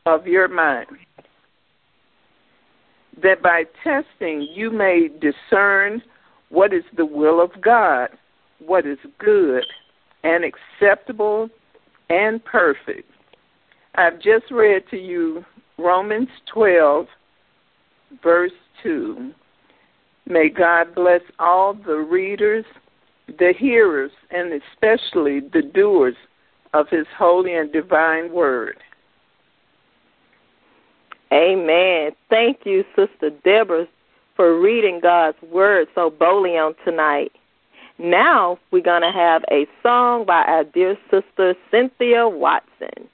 of your mind, that by testing you may discern what is the will of God, what is good and acceptable and perfect. I've just read to you Romans 12, verse 2. May God bless all the readers, the hearers, and especially the doers of his holy and divine word. Amen. Thank you, Sister Deborah, for reading God's word so boldly on tonight. Now we're going to have a song by our dear sister Cynthia Watson.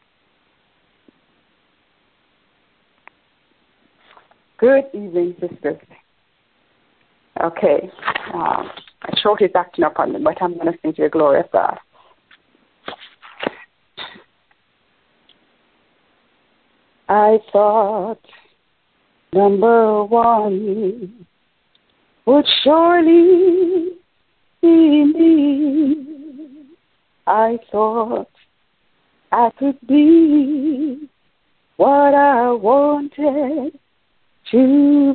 Good evening, sisters. Okay, my throat is acting up on me, but I'm going to sing to the glory of God. I thought number one would surely be me. I thought I could be what I wanted to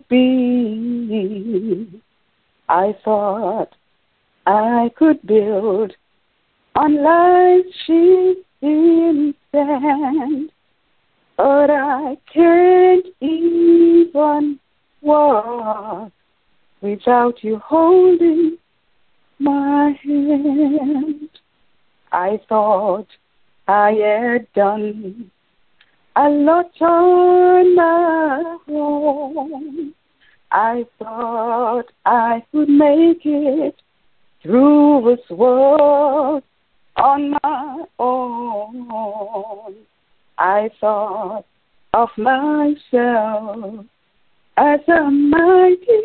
be. I thought I could build on life's shifting sand, but I can't even walk without you holding my hand. I thought I had done a lot on my own. I thought I could make it through this world on my own. I thought of myself as a mighty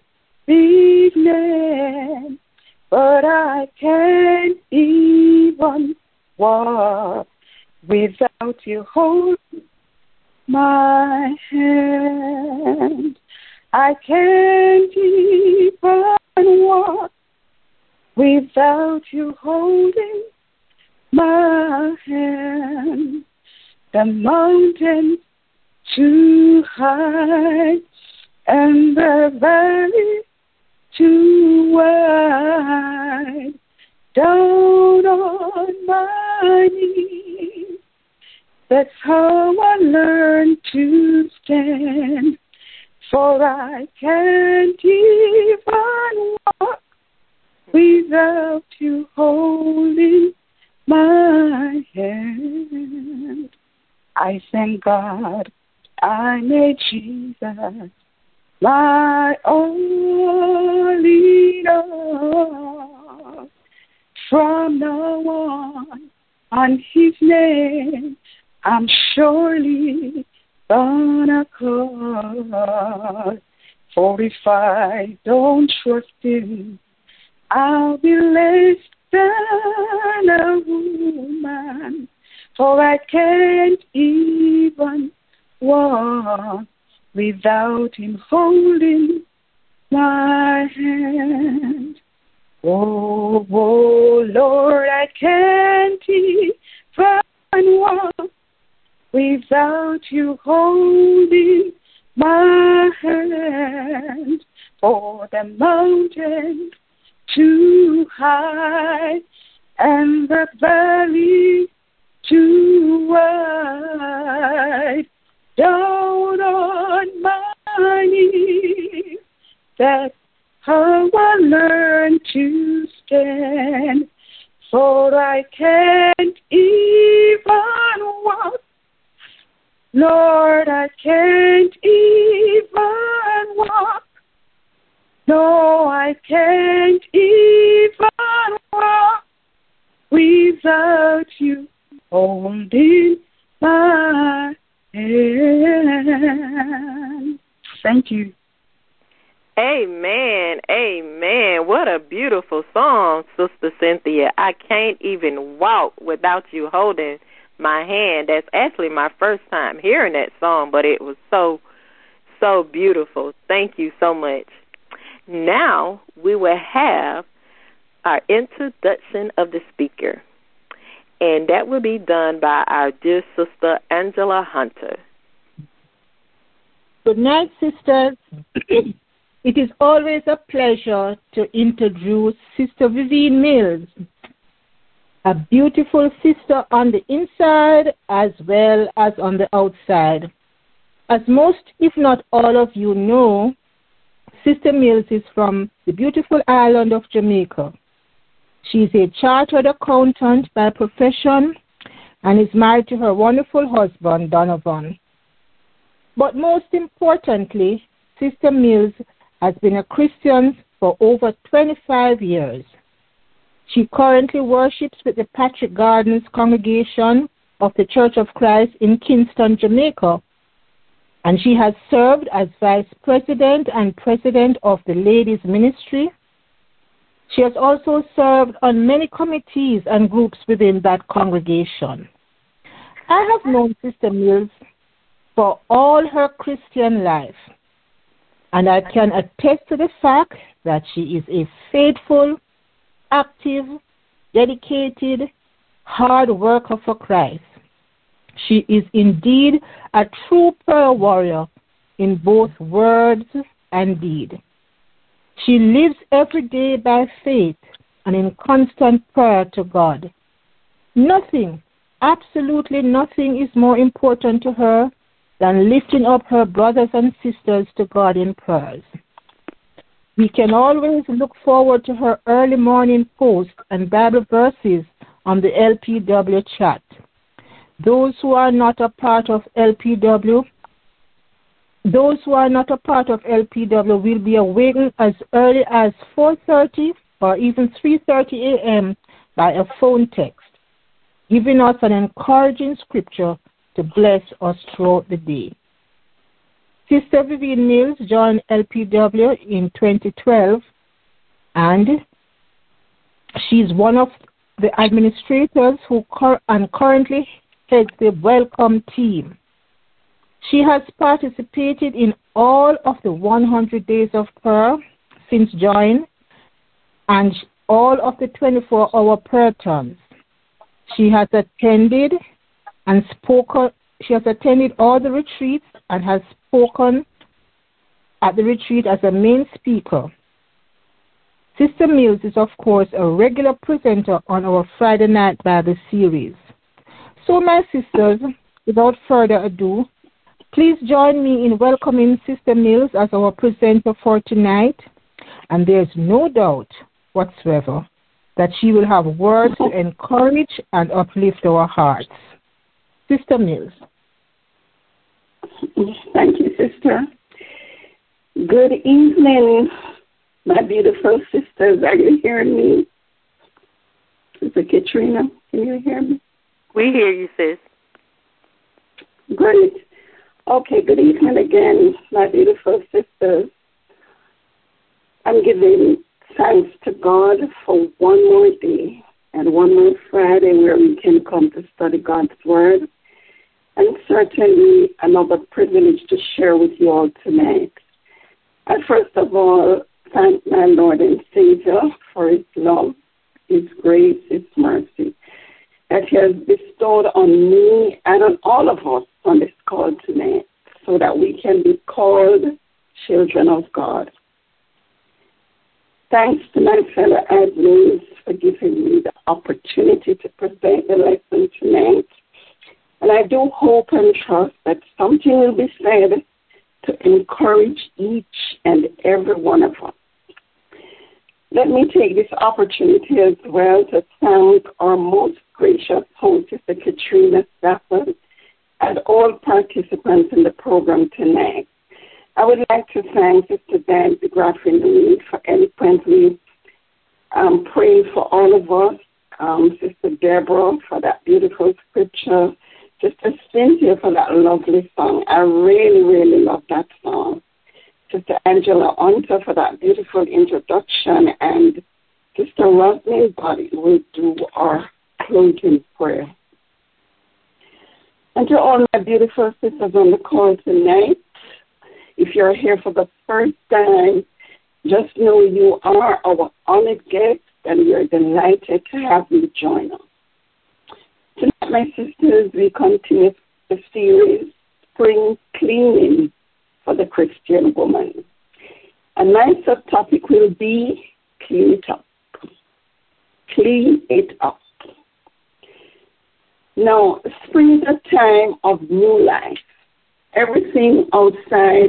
big man, but I can't even walk without you holding my hand. I can't even walk without you holding my hand. The mountains too high and the valley too wide. Down on my knees, that's how I learned to stand. For I can't even walk without you holding my hand. I thank God I made Jesus my only love. From now on his name, I'm surely gonna call. For if I don't trust him, I'll be less than a woman. For I can't even walk without him holding my hand. Oh, oh, Lord, I can't even walk without you holding my hand. For the mountain too high and the valley too wide. Down on my knees, that's how I learned to stand. For I can't even walk, Lord, I can't even walk. No, I can't even walk without you holding my hand. Thank you. Amen. Amen. What a beautiful song, Sister Cynthia. I can't even walk without you holding my hand. That's actually my first time hearing that song, but it was so, so beautiful. Thank you so much. Now we will have our introduction of the speaker. and that will be done by our dear sister Angela Hunter. Good night, sisters. It is always a pleasure to introduce Sister Vivian Mills, a beautiful sister on the inside as well as on the outside. As most, if not all of you know, Sister Mills is from the beautiful island of Jamaica. She is a chartered accountant by profession and is married to her wonderful husband, Donovan. But most importantly, Sister Mills has been a Christian for over 25 years. She currently worships with the Patrick Gardens congregation of the Church of Christ in Kingston, Jamaica, and she has served as Vice President and President of the Ladies Ministry. She has also served on many committees and groups within that congregation. I have known Sister Mills for all her Christian life, and I can attest to the fact that she is a faithful, active, dedicated, hard worker for Christ. She is indeed a true prayer warrior in both words and deed. She lives every day by faith and in constant prayer to God. Nothing, absolutely nothing is more important to her than lifting up her brothers and sisters to God in prayers. We can always look forward to her early morning posts and Bible verses on the LPW chat. Those who are not a part of LPW will be awakened as early as 4:30 or even 3:30 a.m. by a phone text, giving us an encouraging scripture to bless us throughout the day. Sister Vivian Mills joined LPW in 2012, and she's one of the administrators who currently heads the Welcome team. She has participated in all of the 100 days of prayer since joining and all of the 24-hour prayer times. She has attended all the retreats and has spoken at the retreat as a main speaker. Sister Mills is, of course, a regular presenter on our Friday night Bible series. So, my sisters, without further ado, please join me in welcoming Sister Mills as our presenter for tonight, and there's no doubt whatsoever that she will have words to encourage and uplift our hearts. Sister Mills. Thank you, Sister. Good evening, my beautiful sisters. Are you hearing me? Sister Katrina, can you hear me? We hear you, sis. Great. Okay, good evening again, my beautiful sisters. I'm giving thanks to God for one more day and one more Friday where we can come to study God's Word, and certainly another privilege to share with you all tonight. I first of all thank my Lord and Savior for His love, His grace, His mercy that He has bestowed on me and on all of us on this call tonight so that we can be called children of God. Thanks to my fellow admins for giving me the opportunity to present the lesson tonight. And I do hope and trust that something will be said to encourage each and every one of us. Let me take this opportunity as well to thank our most gracious host, Sister Katrina Stafford, and all participants in the program tonight. I would like to thank Sister Dan DeGraff in the lead for eloquently praying for all of us, Sister Deborah for that beautiful scripture, Sister Cynthia for that lovely song. I really, really love that song. Sister Angela Hunter for that beautiful introduction, and Sister Rodney Body will do our closing prayer. And to all my beautiful sisters on the call tonight, if you're here for the first time, just know you are our honored guest, and we're delighted to have you join us. Tonight, my sisters, we continue the series, Spring Cleaning for the Christian Woman. And my subtopic will be Clean It Up. Clean it up. Now, spring is a time of new life. Everything outside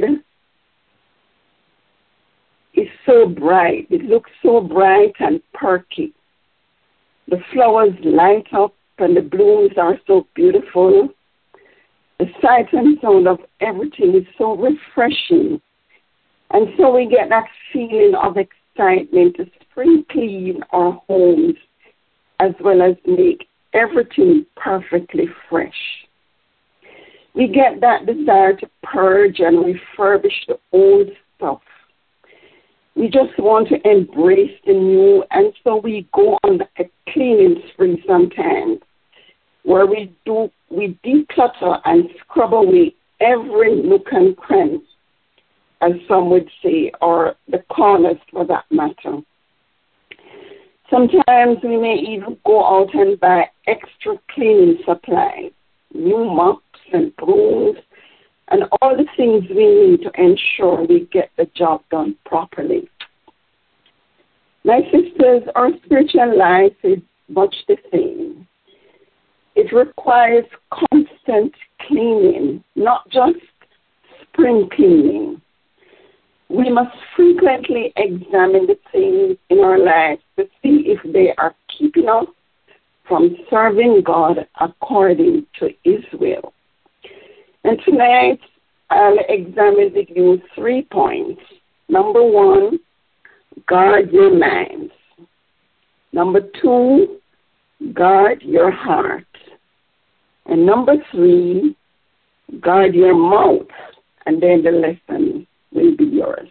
is so bright. It looks so bright and perky. The flowers light up and the blooms are so beautiful. The sight and sound of everything is so refreshing. And so we get that feeling of excitement to spring clean our homes as well as make everything perfectly fresh. We get that desire to purge and refurbish the old stuff. We just want to embrace the new, and so we go on a cleaning spree sometimes, where we declutter and scrub away every nook and cranny, as some would say, or the corners for that matter. Sometimes we may even go out and buy extra cleaning supplies, new mops and brooms, and all the things we need to ensure we get the job done properly. My sisters, our spiritual life is much the same. It requires constant cleaning, not just spring cleaning. We must frequently examine the things in our lives to see if they are keeping us from serving God according to His will. And tonight, I'll examine with you 3 points. Number 1, guard your minds. Number 2, guard your heart. And number 3, guard your mouth. And then the lesson will be yours.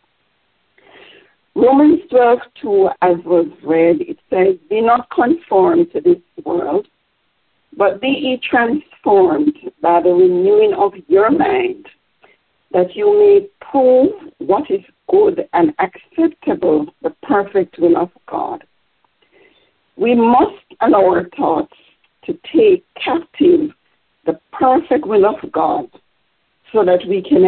Romans 12:2, as was read, it says, "Be not conformed to this world, but be ye transformed by the renewing of your mind, that you may prove what is good and acceptable, the perfect will of God." We must allow our thoughts to take captive the perfect will of God so that we can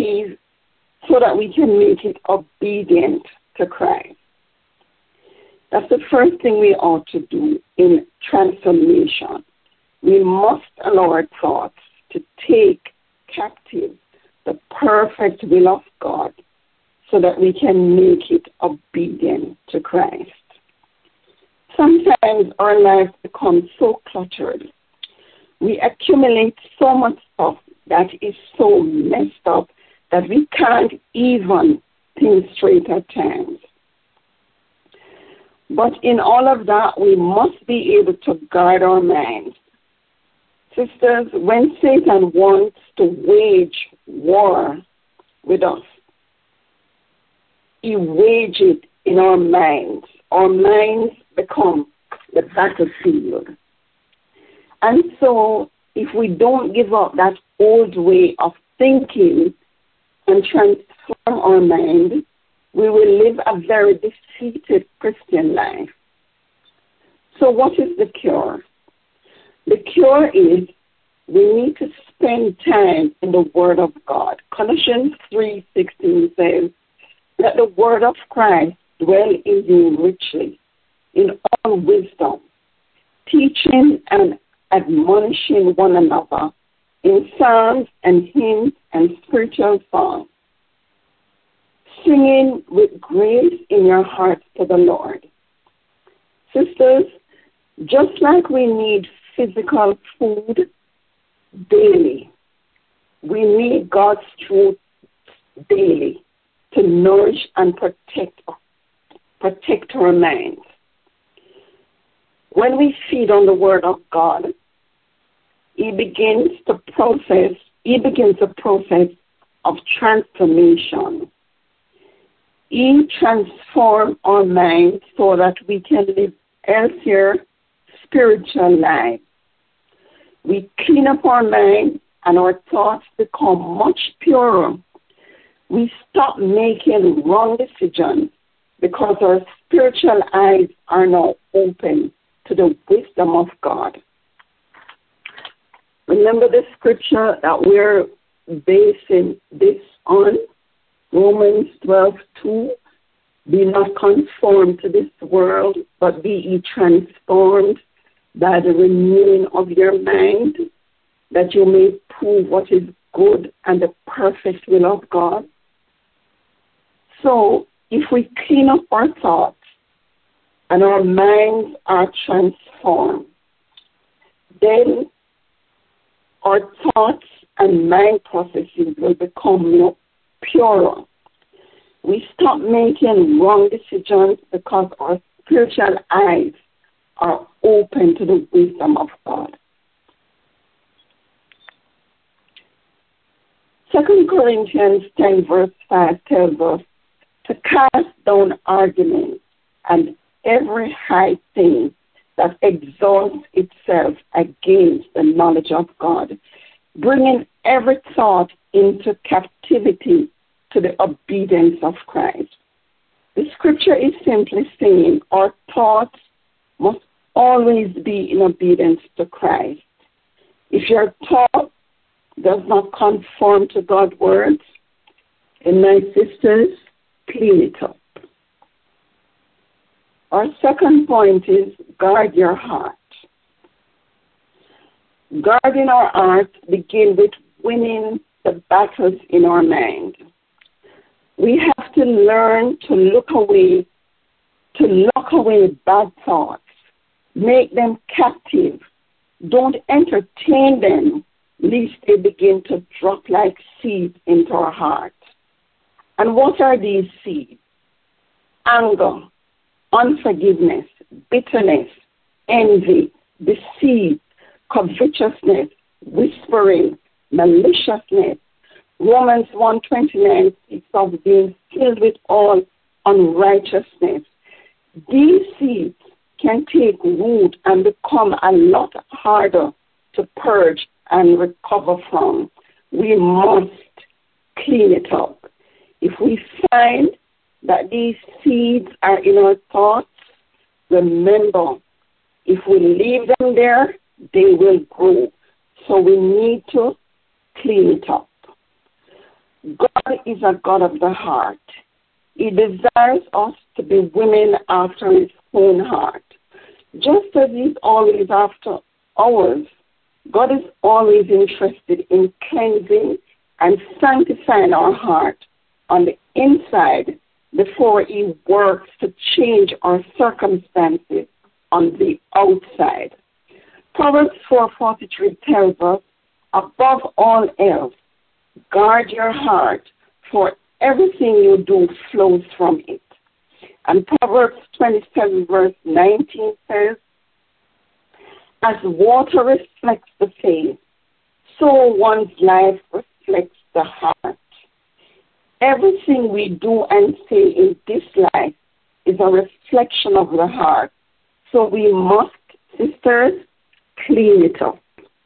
make it obedient to Christ. That's the first thing we ought to do in transformation. We must allow our thoughts to take captive the perfect will of God so that we can make it obedient to Christ. Sometimes our lives become so cluttered. We accumulate so much stuff that is so messed up that we can't even think straight at times. But in all of that, we must be able to guard our minds. Sisters, when Satan wants to wage war with us, he wages it in our minds. Our minds become the battlefield. And so, if we don't give up that old way of thinking and transform our mind, we will live a very defeated Christian life. So what is the cure? The cure is we need to spend time in the Word of God. Colossians 3:16 says, "Let the Word of Christ dwell in you richly, in all wisdom, teaching and admonishing one another in psalms and hymns and spiritual songs, singing with grace in your hearts to the Lord." Sisters, just like we need physical food daily, we need God's truth daily to nourish and protect our minds. When we feed on the Word of God, He begins the process of transformation. He transforms our minds so that we can live healthier spiritual lives. We clean up our mind and our thoughts become much purer. We stop making wrong decisions because our spiritual eyes are now open to the wisdom of God. Remember the scripture that we're basing this on, Romans 12:2. Be not conformed to this world, but be ye transformed by the renewing of your mind, that you may prove what is good and the perfect will of God. So, if we clean up our thoughts and our minds are transformed, then our thoughts and mind processes will become purer. We stop making wrong decisions because our spiritual eyes are open to the wisdom of God. 2 Corinthians 10 verse 5 tells us to cast down arguments and every high thing that exalts itself against the knowledge of God, bringing every thought into captivity to the obedience of Christ. The scripture is simply saying our thoughts must always be in obedience to Christ. If your thought does not conform to God's words, then my sisters, clean it up. Our second point is guard your heart. Guarding our heart begins with winning the battles in our mind. We have to learn to lock away bad thoughts. Make them captive. Don't entertain them, lest they begin to drop like seeds into our heart. And what are these seeds? Anger, unforgiveness, bitterness, envy, deceit, covetousness, whispering, maliciousness. Romans 1:29 speaks of being filled with all unrighteousness. These seeds can take root and become a lot harder to purge and recover from. We must clean it up. If we find that these seeds are in our thoughts, remember, if we leave them there, they will grow. So we need to clean it up. God is a God of the heart. He desires us to be women after his own heart. Just as he's always after ours, God is always interested in cleansing and sanctifying our heart on the inside before he works to change our circumstances on the outside. Proverbs 4:43 tells us, above all else, guard your heart, for everything you do flows from it. And Proverbs 27 verse 19 says, as water reflects the face, so one's life reflects the heart. Everything we do and say in this life is a reflection of the heart. So we must, sisters, clean it up.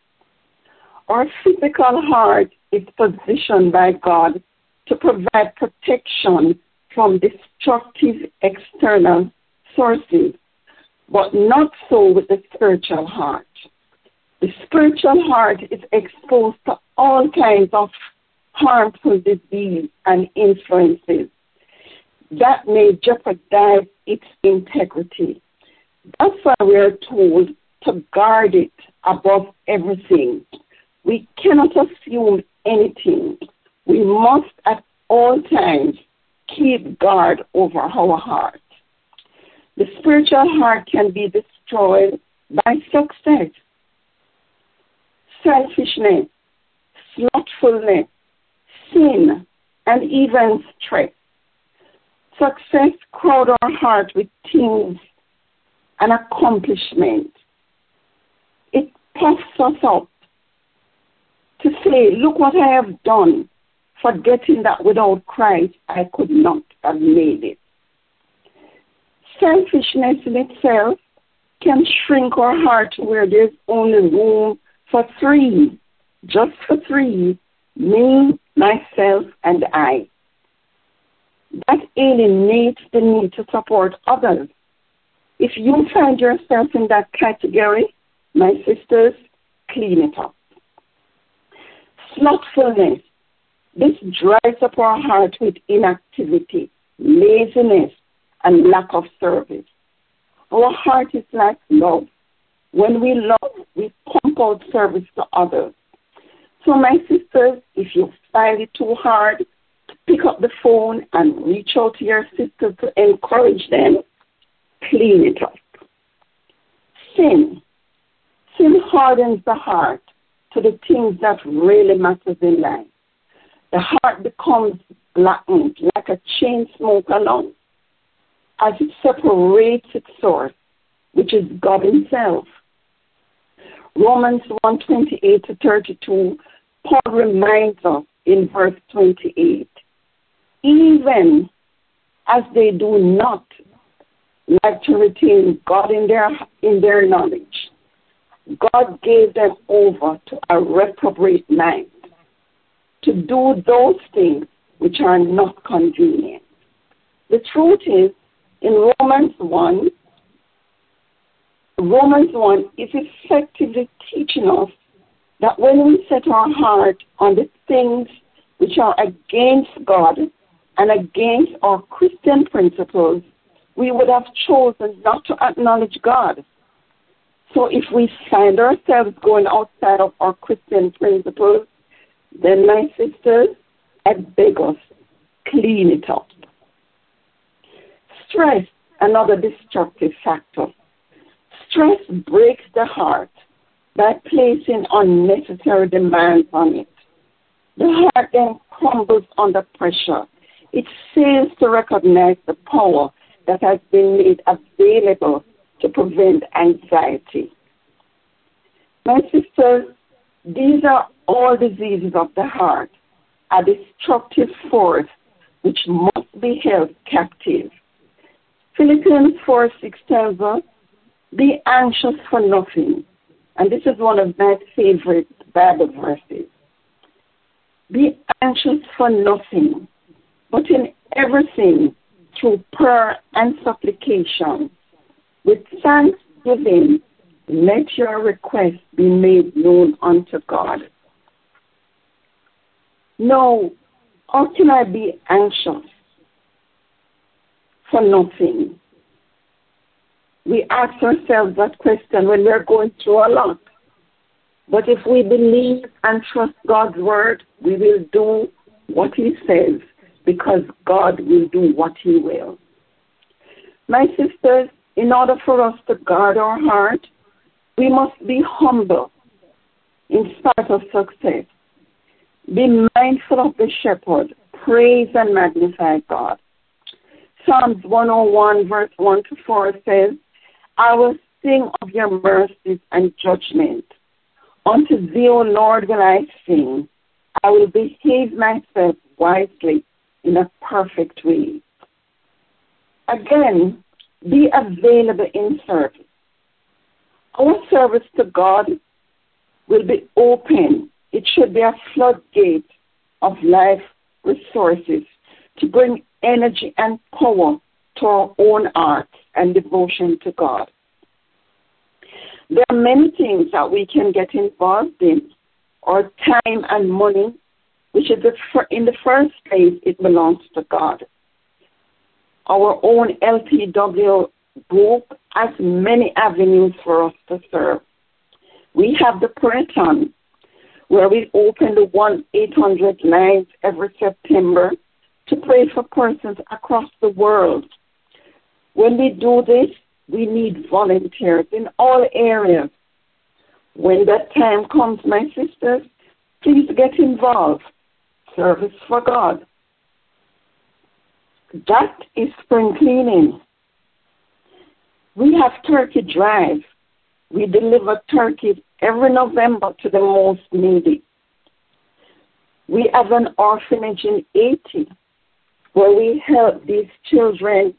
Our physical heart is positioned by God to provide protection from destructive external sources, but not so with the spiritual heart. The spiritual heart is exposed to all kinds of harmful disease and influences that may jeopardize its integrity. That's why we are told to guard it above everything. We cannot assume anything. We must at all times keep guard over our heart. The spiritual heart can be destroyed by success, selfishness, slothfulness, sin, and even stress. Success crowds our heart with things and accomplishments. It puffs us up to say, look what I have done, forgetting that without Christ I could not have made it. Selfishness in itself can shrink our heart where there's only room for three, just for three, me, myself, and I. That alienates the need to support others. If you find yourself in that category, my sisters, clean it up. Slothfulness. This dries up our heart with inactivity, laziness, and lack of service. Our heart is like love. When we love, we pump out service to others. So my sisters, if you find it too hard to pick up the phone and reach out to your sister to encourage them, clean it up. Sin. Sin hardens the heart to the things that really matters in life. The heart becomes blackened like a chain smoker lung as it separates its source, which is God himself. Romans 1:28-32, Paul reminds us in verse 28, even as they do not like to retain God in their knowledge, God gave them over to a reprobate mind to do those things which are not convenient. The truth is, in Romans 1 is effectively teaching us that when we set our heart on the things which are against God and against our Christian principles, we would have chosen not to acknowledge God. So if we find ourselves going outside of our Christian principles, then my sisters, I beg us, clean it up. Stress, another destructive factor. Stress breaks the heart by placing unnecessary demands on it. The heart then crumbles under pressure. It fails to recognize the power that has been made available to prevent anxiety. My sisters, these are all diseases of the heart, a destructive force which must be held captive. Philippians 4:6 tells us, be anxious for nothing. And this is one of my favorite Bible verses. Be anxious for nothing, but in everything, through prayer and supplication, with thanksgiving, let your requests be made known unto God. No, how can I be anxious for nothing? We ask ourselves that question when we're going through a lot. But if we believe and trust God's word, we will do what he says, because God will do what he will. My sisters, in order for us to guard our heart, we must be humble in spite of success. Be mindful of the shepherd. Praise and magnify God. Psalms 101 verse 1-4 says, I will sing of your mercies and judgment. Unto thee, O Lord, will I sing. I will behave myself wisely in a perfect way. Again, be available in service. Our service to God will be open. It should be a floodgate of life resources to bring energy and power to our own hearts and devotion to God. There are many things that we can get involved in, or time and money, which is in the first place, it belongs to God. Our own LPW group has many avenues for us to serve. We have the Prayer-thon, where we open the 1-800 lines every September to pray for persons across the world. When we do this, we need volunteers in all areas. When that time comes, my sisters, please get involved. Service for God. That is spring cleaning. We have Turkey Drive. We deliver turkeys every November to the most needy. We have an orphanage in Haiti where we help these children.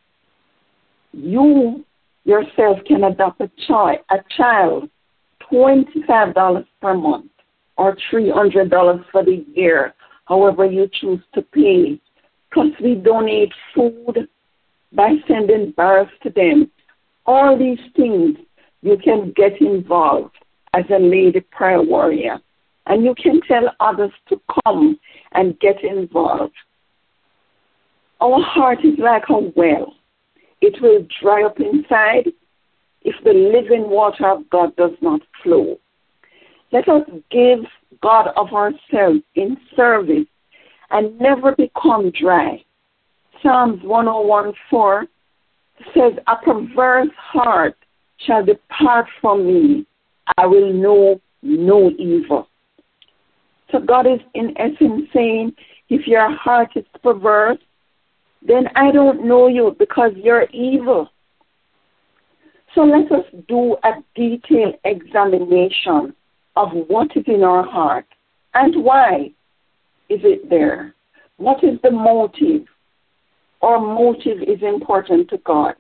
You yourself can adopt a child, $25 per month or $300 for the year, however you choose to pay. Plus we donate food by sending bars to them. All these things you can get involved as a lady prayer warrior. and you can tell others to come and get involved. Our heart is like a well. It will dry up inside if the living water of God does not flow. Let us give God of ourselves in service and never become dry. Psalms 101:4 says, a perverse heart shall depart from me. I will know no evil. So God is in essence saying, if your heart is perverse, then I don't know you because you're evil. So let us do a detailed examination of what is in our heart and why is it there. What is the motive? Our motive is important to God.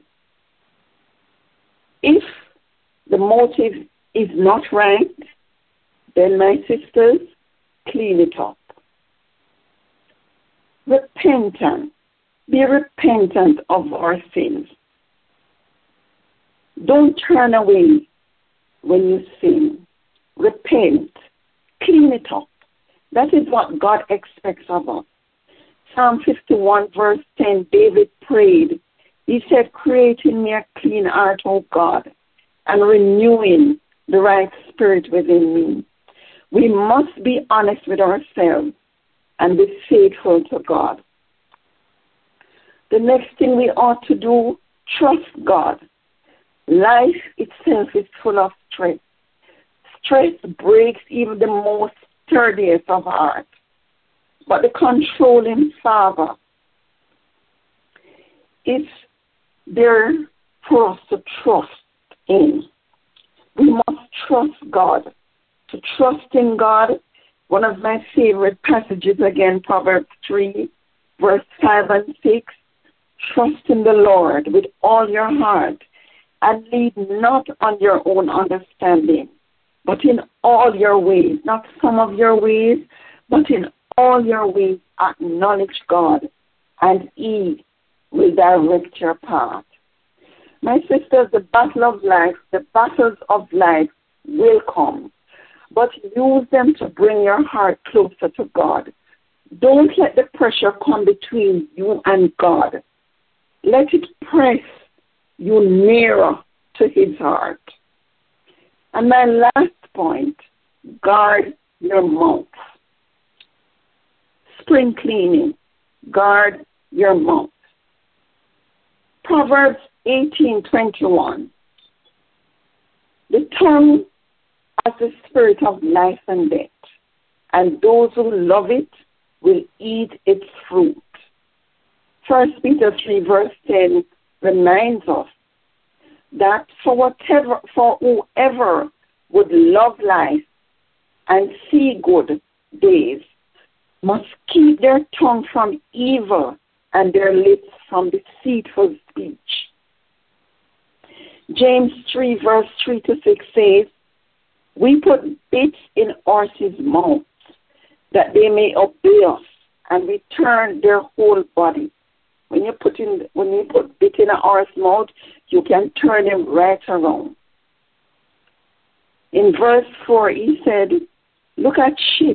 If the motive is not right, then my sisters, clean it up. Repentance. Be repentant of our sins. Don't turn away when you sin. Repent. Clean it up. That is what God expects of us. Psalm 51 verse 10, David prayed. He said, create in me a clean heart, O God, and renewing the right spirit within me. We must be honest with ourselves and be faithful to God. The next thing we ought to do, trust God. Life itself is full of stress. Stress breaks even the most sturdiest of heart. But the controlling Father is there for us to trust in. We must trust God. To trust in God, one of my favorite passages again, Proverbs 3, verse 5 and 6. Trust in the Lord with all your heart and lead not on your own understanding, but in all your ways, not some of your ways, but in all your ways acknowledge God, and He will direct your path. My sisters, the battle of life, the battles of life will come, but use them to bring your heart closer to God. Don't let the pressure come between you and God. Let it press you nearer to His heart. And my last point, guard your mouth. Spring cleaning, guard your mouth. Proverbs 18:21. The tongue has the spirit of life and death, and those who love it will eat its fruit. 1 Peter 3 verse 10 reminds us that for whoever would love life and see good days must keep their tongue from evil and their lips from deceitful speech. James 3 verse 3 to 6 says, we put bits in horses' mouths that they may obey us, and we turn their whole body. When you put bit in a horse's mouth, you can turn him right around. In verse 4, he said, look at ships.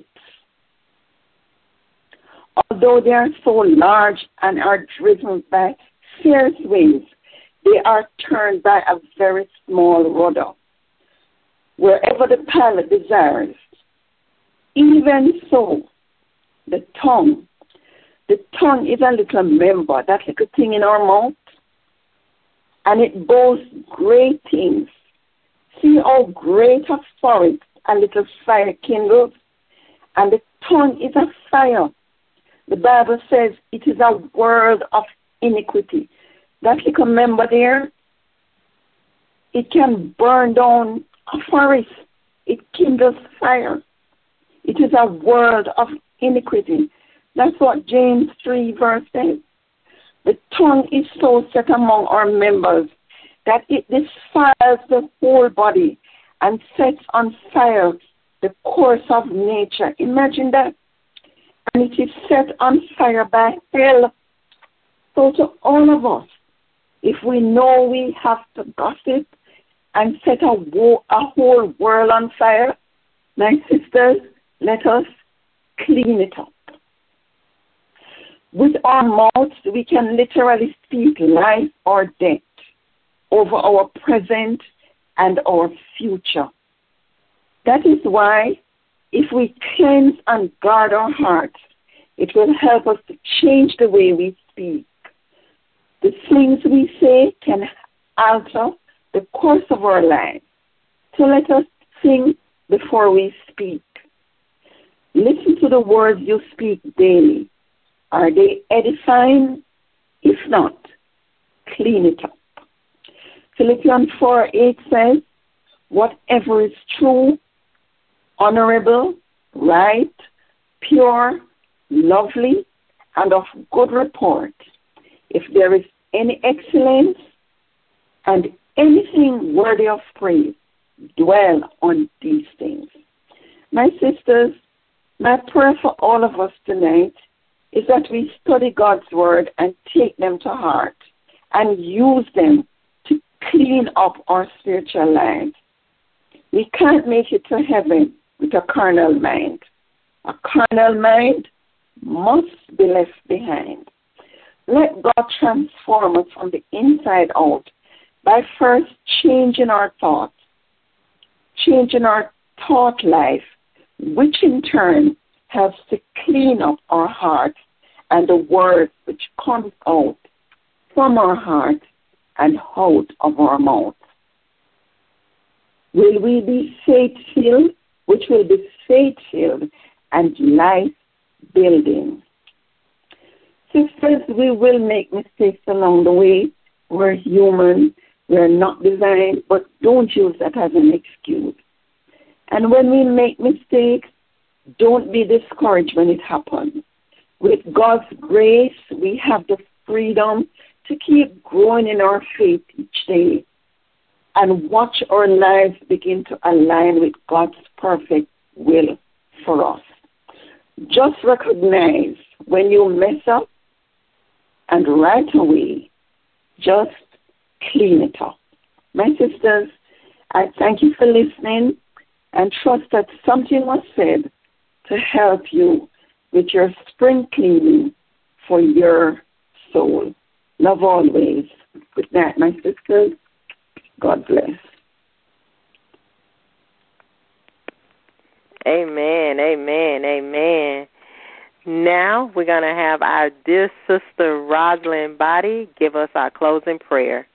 Although they are so large and are driven by fierce winds, they are turned by a very small rudder, wherever the pilot desires. Even so, the tongue is a little member, that little thing in our mouth, and it boasts great things. See how great a forest a little fire kindles, and the tongue is a fire. The Bible says it is a world of iniquity. That little member there, it can burn down a forest. It kindles fire. It is a world of iniquity. That's what James 3 verse says. The tongue is so set among our members that it defiles the whole body and sets on fire the course of nature. Imagine that. And it is set on fire by hell. So to all of us, if we know we have to gossip and set a whole world on fire, my sisters, let us clean it up. With our mouths, we can literally speak life or death over our present and our future. That is why if we cleanse and guard our hearts, it will help us to change the way we speak. The things we say can alter the course of our lives. So let us think before we speak. Listen to the words you speak daily. Are they edifying? If not, clean it up. Philippians 4:8 says, whatever is true, honorable, right, pure, lovely, and of good report, if there is any excellence and anything worthy of praise, dwell on these things. My sisters, my prayer for all of us tonight is that we study God's word and take them to heart and use them to clean up our spiritual lives. We can't make it to heaven with a carnal mind. A carnal mind must be left behind. Let God transform us from the inside out by first changing our thoughts, changing our thought life, which in turn helps to clean up our hearts and the word which comes out from our heart and out of our mouth. Will we be faith-filled, which will be faith-filled and life-building? Sisters, we will make mistakes along the way. We're human. We're not divine, but don't use that as an excuse. And when we make mistakes, don't be discouraged when it happens. With God's grace, we have the freedom to keep growing in our faith each day and watch our lives begin to align with God's perfect will for us. Just recognize when you mess up and right away, just clean it up. My sisters, I thank you for listening and trust that something was said to help you with your spring cleaning for your soul. Love always. Good night, my sisters. God bless. Amen, amen, amen. Now we're going to have our dear sister Rosalind Body give us our closing prayer.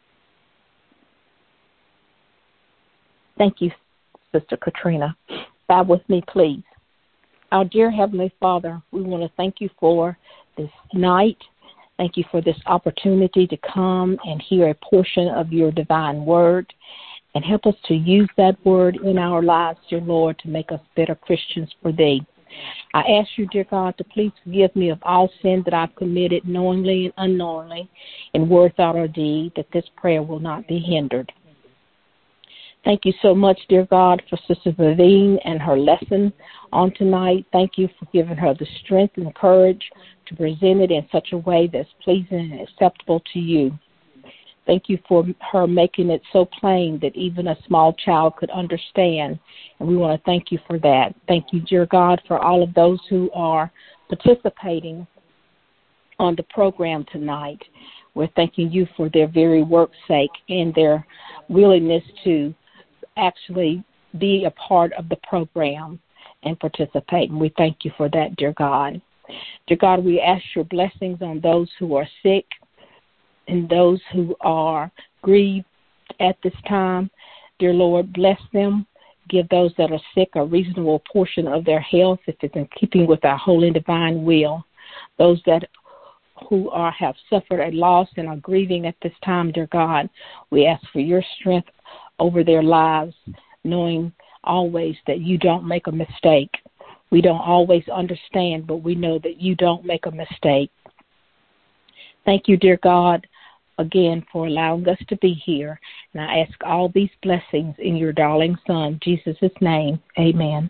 Thank you, Sister Katrina. Bow with me, please. Our dear Heavenly Father, we want to thank you for this night. Thank you for this opportunity to come and hear a portion of your divine word and help us to use that word in our lives, dear Lord, to make us better Christians for thee. I ask you, dear God, to please forgive me of all sin that I've committed knowingly and unknowingly in word, thought, or deed, that this prayer will not be hindered. Thank you so much, dear God, for Sister Vivian and her lesson on tonight. Thank you for giving her the strength and courage to present it in such a way that's pleasing and acceptable to you. Thank you for her making it so plain that even a small child could understand, and we want to thank you for that. Thank you, dear God, for all of those who are participating on the program tonight. We're thanking you for their very work's sake and their willingness to actually be a part of the program and participate, and we thank you for that, dear God. Dear God, we ask your blessings on those who are sick and those who are grieved at this time. Dear Lord, bless them. Give those that are sick a reasonable portion of their health if it's in keeping with our holy and divine will. Those that who have suffered a loss and are grieving at this time, dear God, we ask for your strength over their lives, knowing always that you don't make a mistake. We don't always understand, but we know that you don't make a mistake. Thank you, dear God, again for allowing us to be here. And I ask all these blessings in your darling Son, Jesus' name. Amen.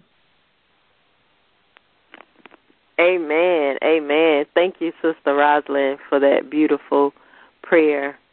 Amen. Amen. Thank you, Sister Rosalind, for that beautiful prayer.